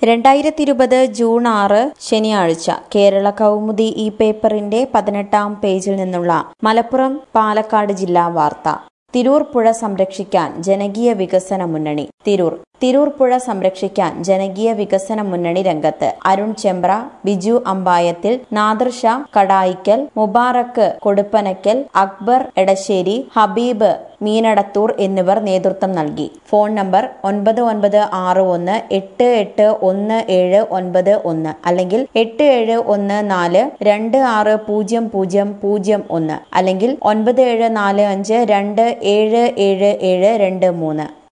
2020 June 6 ശനിയാഴ്ച കേരള കൗമുദി ഈ പേപ്പറിന്റെ 18-ാം പേജിൽ നിന്നുള്ള മലപ്പുറം പാലക്കാട് ജില്ലാ വാർത്ത. തിരൂർ പുഴ സംരക്ഷിക്കാൻ ജനകീയ വികസന മുന്നണി. തിരൂർ പുഴ സംരക്ഷിക്കാൻ ജനകീയ വികസന മുന്നണി രംഗത്ത്. അരുൺ ചെമ്പ്ര, ബിജു അമ്പായത്തിൽ, നാദിർ ഷാ കടായിക്കൽ, മുബാറക്ക് കൊടുപ്പനക്കൽ, അക്ബർ എടശ്ശേരി, ഹബീബ് മീനടത്തൂർ എന്നിവർ നേതൃത്വം നൽകി. ഫോൺ നമ്പർ 9961881791 അല്ലെങ്കിൽ 8714260001 അല്ലെങ്കിൽ 9745277723.